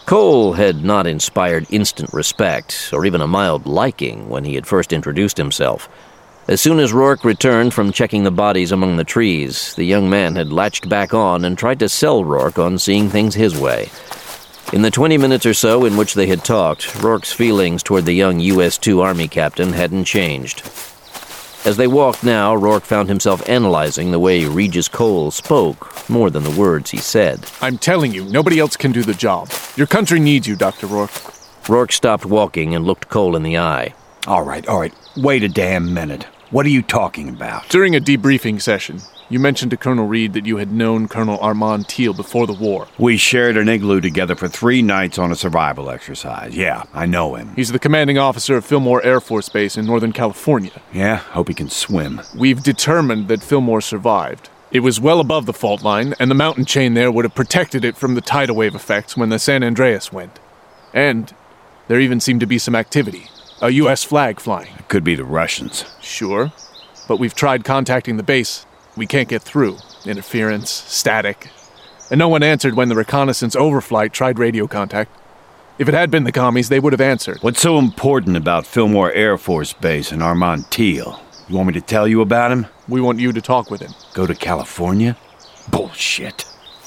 Cole had not inspired instant respect, or even a mild liking, when he had first introduced himself. As soon as Rourke returned from checking the bodies among the trees, the young man had latched back on and tried to sell Rourke on seeing things his way. In the 20 minutes or so in which they had talked, Rourke's feelings toward the young US-2 Army captain hadn't changed. As they walked now, Rourke found himself analyzing the way Regis Cole spoke, more than the words he said. I'm telling you, nobody else can do the job. Your country needs you, Dr. Rourke. Rourke stopped walking and looked Cole in the eye. All right. Wait a damn minute. What are you talking about? During a debriefing session, you mentioned to Colonel Reed that you had known Colonel Armand Teal before the war. We shared an igloo together for 3 nights on a survival exercise. Yeah, I know him. He's the commanding officer of Fillmore Air Force Base in Northern California. Yeah, hope he can swim. We've determined that Fillmore survived. It was well above the fault line, and the mountain chain there would have protected it from the tidal wave effects when the San Andreas went. And there even seemed to be some activity. A U.S. flag flying. It could be the Russians. Sure, but we've tried contacting the base. We can't get through. Interference, static. And no one answered when the reconnaissance overflight tried radio contact. If it had been the commies, they would have answered. What's so important about Fillmore Air Force Base and Armand Teal? You want me to tell you about him? We want you to talk with him. Go to California? Bullshit.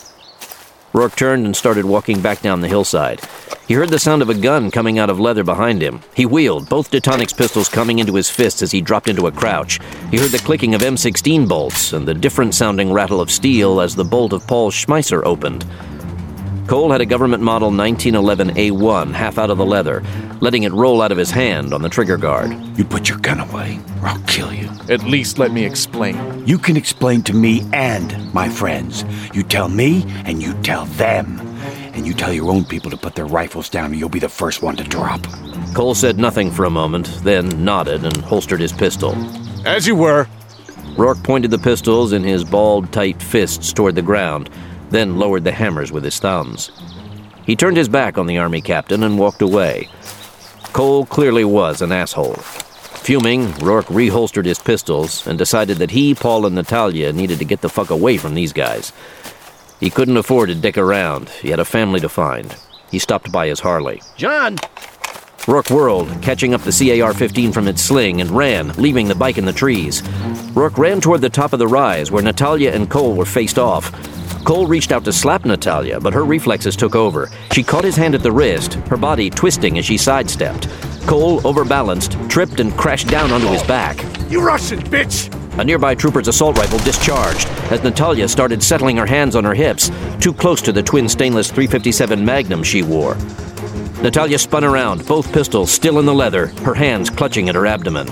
Rourke turned and started walking back down the hillside. He heard the sound of a gun coming out of leather behind him. He wheeled, both Detonic's pistols coming into his fists as he dropped into a crouch. He heard the clicking of M16 bolts and the different-sounding rattle of steel as the bolt of Paul Schmeisser opened. Cole had a government model 1911A1 half out of the leather, letting it roll out of his hand on the trigger guard. You put your gun away, or I'll kill you. At least let me explain. You can explain to me and my friends. You tell me, and you tell them. And you tell your own people to put their rifles down, and you'll be the first one to drop. Cole said nothing for a moment, then nodded and holstered his pistol. As you were. Rourke pointed the pistols in his balled, tight fists toward the ground, then lowered the hammers with his thumbs. He turned his back on the Army captain and walked away. Cole clearly was an asshole. Fuming, Rourke reholstered his pistols and decided that he, Paul, and Natalia needed to get the fuck away from these guys. He couldn't afford to dick around. He had a family to find. He stopped by his Harley. John! Rourke whirled, catching up the CAR-15 from its sling, and ran, leaving the bike in the trees. Rourke ran toward the top of the rise, where Natalia and Cole were faced off. Cole reached out to slap Natalia, but her reflexes took over. She caught his hand at the wrist, her body twisting as she sidestepped. Cole, overbalanced, tripped and crashed down onto his back. You Russian bitch! A nearby trooper's assault rifle discharged as Natalia started settling her hands on her hips, too close to the twin stainless .357 Magnum she wore. Natalia spun around, both pistols still in the leather, her hands clutching at her abdomen.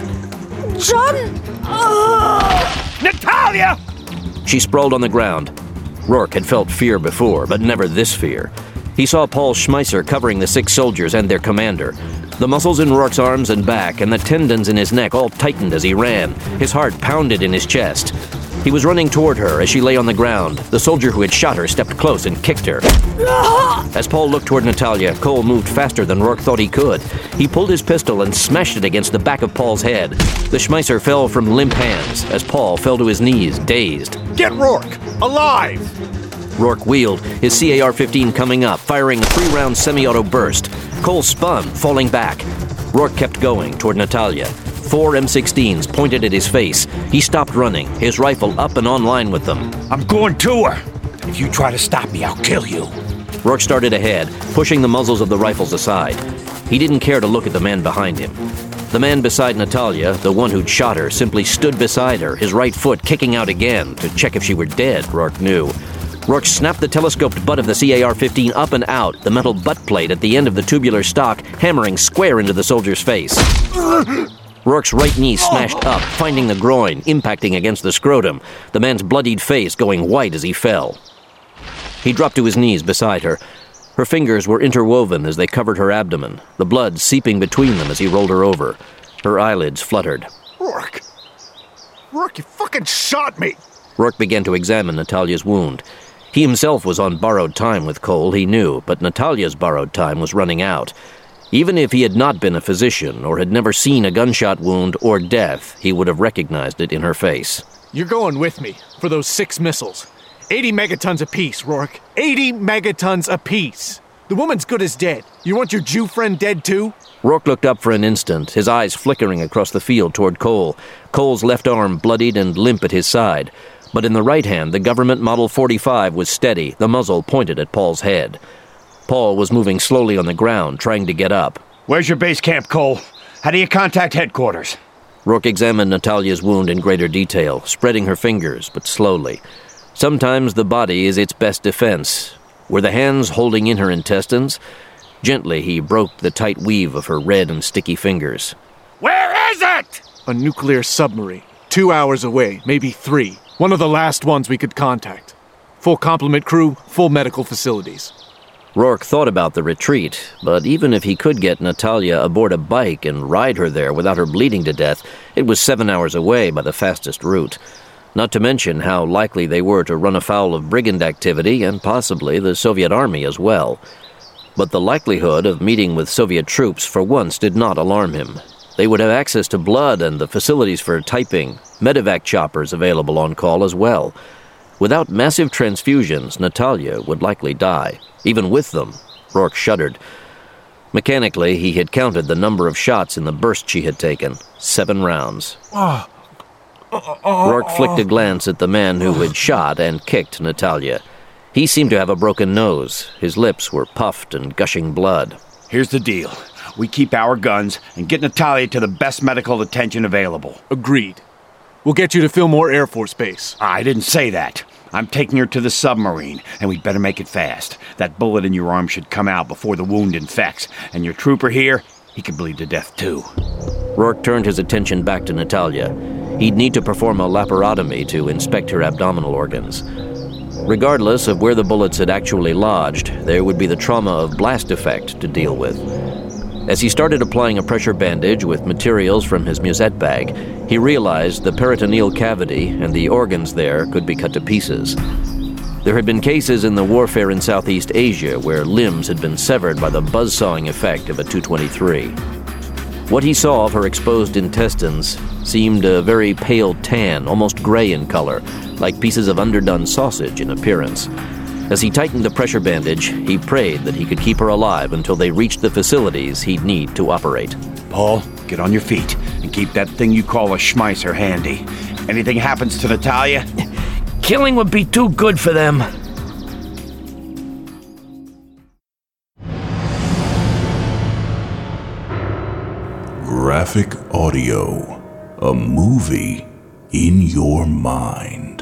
John! Natalia! She sprawled on the ground. Rourke had felt fear before, but never this fear. He saw Paul Schmeisser covering the 6 soldiers and their commander. The muscles in Rourke's arms and back and the tendons in his neck all tightened as he ran. His heart pounded in his chest. He was running toward her as she lay on the ground. The soldier who had shot her stepped close and kicked her. As Paul looked toward Natalia, Cole moved faster than Rourke thought he could. He pulled his pistol and smashed it against the back of Paul's head. The Schmeisser fell from limp hands as Paul fell to his knees, dazed. Get Rourke! Alive! Rourke wheeled, his CAR-15 coming up, firing a 3-round semi-auto burst. Cole spun, falling back. Rourke kept going toward Natalia. 4 M16s pointed at his face. He stopped running, his rifle up and online with them. I'm going to her. If you try to stop me, I'll kill you. Rourke started ahead, pushing the muzzles of the rifles aside. He didn't care to look at the man behind him. The man beside Natalia, the one who'd shot her, simply stood beside her, his right foot kicking out again to check if she were dead, Rourke knew. Rourke snapped the telescoped butt of the CAR-15 up and out, the metal butt plate at the end of the tubular stock hammering square into the soldier's face. Rourke's right knee smashed up, finding the groin, impacting against the scrotum, the man's bloodied face going white as he fell. He dropped to his knees beside her. Her fingers were interwoven as they covered her abdomen, the blood seeping between them as he rolled her over. Her eyelids fluttered. Rourke! Rourke, you fucking shot me! Rourke began to examine Natalia's wound. He himself was on borrowed time with Cole, he knew, but Natalia's borrowed time was running out. Even if he had not been a physician or had never seen a gunshot wound or death, he would have recognized it in her face. You're going with me for those 6 missiles. 80 megatons apiece, Rourke. 80 megatons apiece. The woman's good as dead. You want your Jew friend dead too? Rourke looked up for an instant, his eyes flickering across the field toward Cole. Cole's left arm bloodied and limp at his side. But in the right hand, the government Model 45 was steady, the muzzle pointed at Paul's head. Paul was moving slowly on the ground, trying to get up. Where's your base camp, Cole? How do you contact headquarters? Rourke examined Natalia's wound in greater detail, spreading her fingers, but slowly. Sometimes the body is its best defense. Were the hands holding in her intestines? Gently, he broke the tight weave of her red and sticky fingers. Where is it? A nuclear submarine. 2 hours away, maybe 3. One of the last ones we could contact. Full complement crew, full medical facilities. Rourke thought about the retreat, but even if he could get Natalia aboard a bike and ride her there without her bleeding to death, it was 7 hours away by the fastest route. Not to mention how likely they were to run afoul of brigand activity and possibly the Soviet army as well. But the likelihood of meeting with Soviet troops for once did not alarm him. They would have access to blood and the facilities for typing, medevac choppers available on call as well. Without massive transfusions, Natalia would likely die. Even with them, Rourke shuddered. Mechanically, he had counted the number of shots in the burst she had taken. 7 rounds. Rourke flicked a glance at the man who had shot and kicked Natalia. He seemed to have a broken nose. His lips were puffed and gushing blood. Here's the deal. We keep our guns and get Natalia to the best medical attention available. Agreed. We'll get you to Fillmore Air Force Base. I didn't say that. I'm taking her to the submarine, and we'd better make it fast. That bullet in your arm should come out before the wound infects, and your trooper here, he could bleed to death too. Rourke turned his attention back to Natalia. He'd need to perform a laparotomy to inspect her abdominal organs. Regardless of where the bullets had actually lodged, there would be the trauma of blast effect to deal with. As he started applying a pressure bandage with materials from his musette bag, he realized the peritoneal cavity and the organs there could be cut to pieces. There had been cases in the warfare in Southeast Asia where limbs had been severed by the buzzsawing effect of a 223. What he saw of her exposed intestines seemed a very pale tan, almost gray in color, like pieces of underdone sausage in appearance. As he tightened the pressure bandage, he prayed that he could keep her alive until they reached the facilities he'd need to operate. Paul, get on your feet and keep that thing you call a Schmeisser handy. Anything happens to Natalia? Killing would be too good for them. Graphic Audio, a movie in your mind.